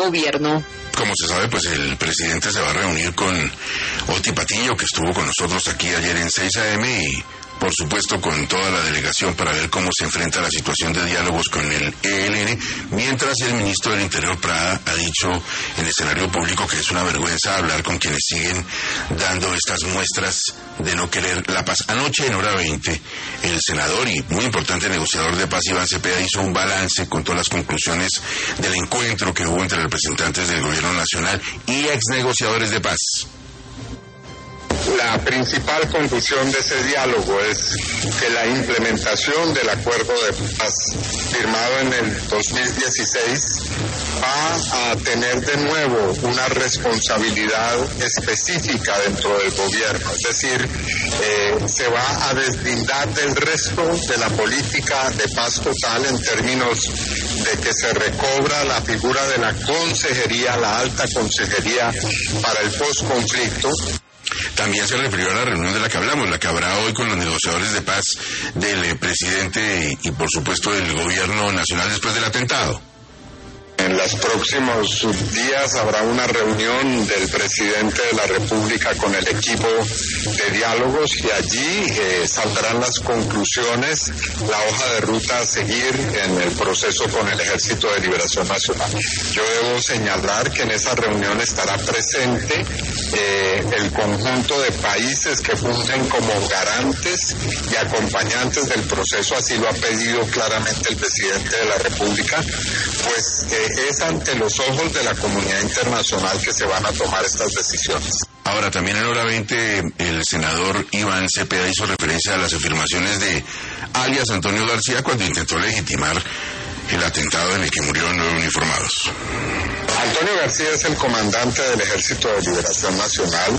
gobierno. Como se sabe, pues el presidente se va a reunir con Oti Patiño, que estuvo con nosotros aquí ayer en 6 AM, y por supuesto con toda la delegación para ver cómo se enfrenta la situación de diálogos con el ELN, mientras el ministro del Interior, Prada, ha dicho en escenario público que es una vergüenza hablar con quienes siguen dando estas muestras de no querer la paz. Anoche, en hora 20, el senador y muy importante negociador de paz, Iván Cepeda, hizo un balance con todas las conclusiones del encuentro que hubo entre representantes del gobierno nacional y ex negociadores de paz. La principal conclusión de ese diálogo es que la implementación del acuerdo de paz firmado en el 2016 va a tener de nuevo una responsabilidad específica dentro del gobierno, es decir, se va a deslindar del resto de la política de paz total en términos de que se recobra la figura de la consejería, la alta consejería para el posconflicto. También se refirió a la reunión de la que hablamos, la que habrá hoy con los negociadores de paz del presidente y por supuesto del gobierno nacional después del atentado. En los próximos días habrá una reunión del presidente de la República con el equipo de diálogos y allí saldrán las conclusiones, la hoja de ruta a seguir en el proceso con el Ejército de Liberación Nacional. Yo debo señalar que en esa reunión estará presente el conjunto de países que fungen como garantes y acompañantes del proceso, así lo ha pedido claramente el presidente de la República, pues es ante los ojos de la comunidad internacional que se van a tomar estas decisiones. Ahora, también en hora 20, el senador Iván Cepeda hizo referencia a las afirmaciones de alias Antonio García cuando intentó legitimar el atentado en el que murieron 9 uniformados. Antonio García es el comandante del Ejército de Liberación Nacional.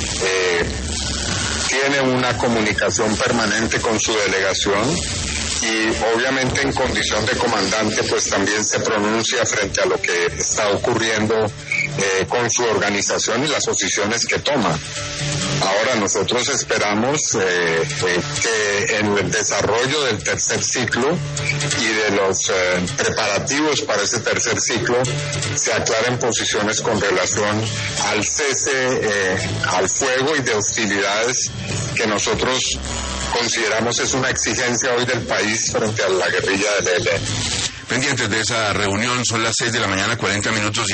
Tiene una comunicación permanente con su delegación y obviamente en condición de comandante pues también se pronuncia frente a lo que está ocurriendo con su organización y las posiciones que toma. Ahora nosotros esperamos que en el desarrollo del tercer ciclo y de los preparativos para ese tercer ciclo se aclaren posiciones con relación al cese al fuego y de hostilidades que nosotros consideramos es una exigencia hoy del país frente a la guerrilla del ELN. Pendientes de esa reunión, son las 6 de la mañana, 40 minutos.